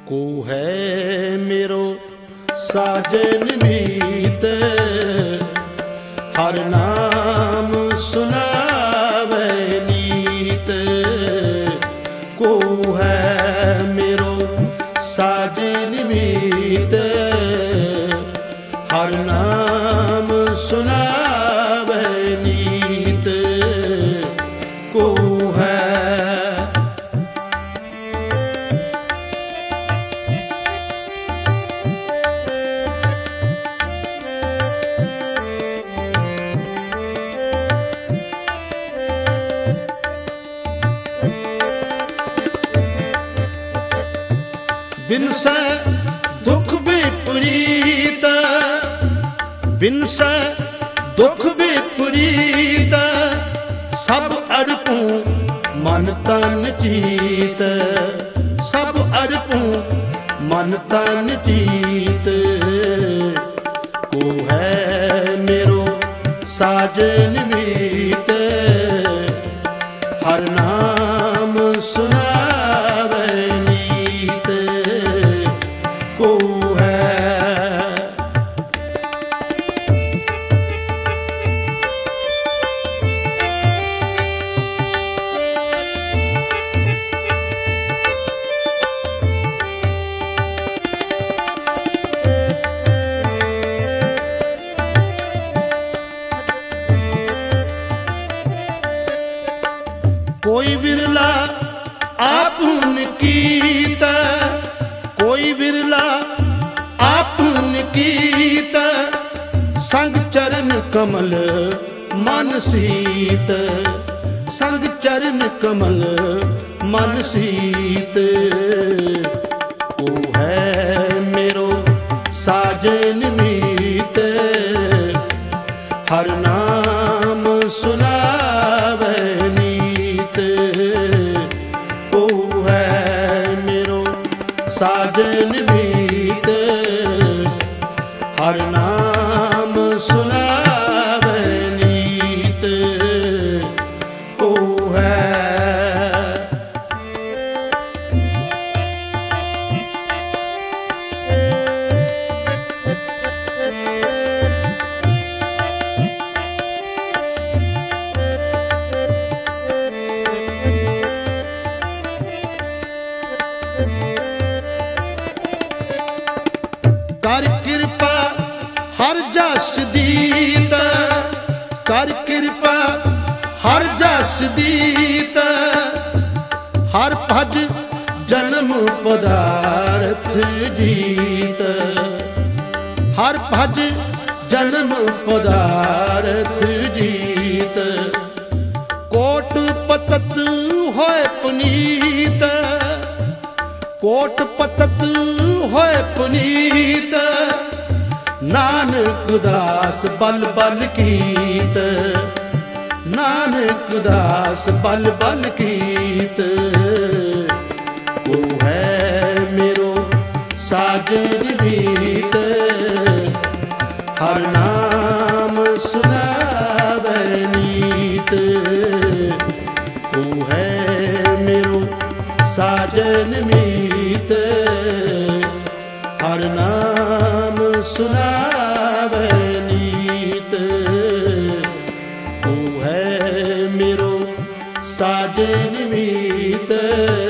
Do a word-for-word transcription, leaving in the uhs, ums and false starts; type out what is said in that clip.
को है मेरो साजन मीत, हर नाम सुनावे नीत। को है मेरो साजन मीत, हर नाम सुनावे नीत। को है बिनसे दुख विपरीत, बिनसे दुख विपरीत, सब अर्पूं मन तन चीत। सब अर्पूं मन तन चीत। को है मेरो साजन मीत, हर नाम सुनावे नीत। को है कोई विरला आपुन कीत, कोई विरला आपुन कीत। संग चरण कमल मन सीत, संग चरण कमल मन सीत। को है मेरो साजन मीत, हर नाम सुनावे नीत। को है मेरो साजन मीत, हर नाम सुनावे नीत। को है कर कृपा हर जस दीत, कर कृपा हर जस दीत। हर भज जन्म पदार्थ जीत, हर भज जन्म पदार्थ जीत। कोट पतत होय पुनीत, कोट पतत होय पुनीत। नानक दास बल बल कीत, नानक दास बल बल कीत। को है मेरो साजन मीत, हर नाम सुनावे नीत। को है मेरो साजन मीत, हर नाम सुनावे नीत। को है मेरो साजन मीत।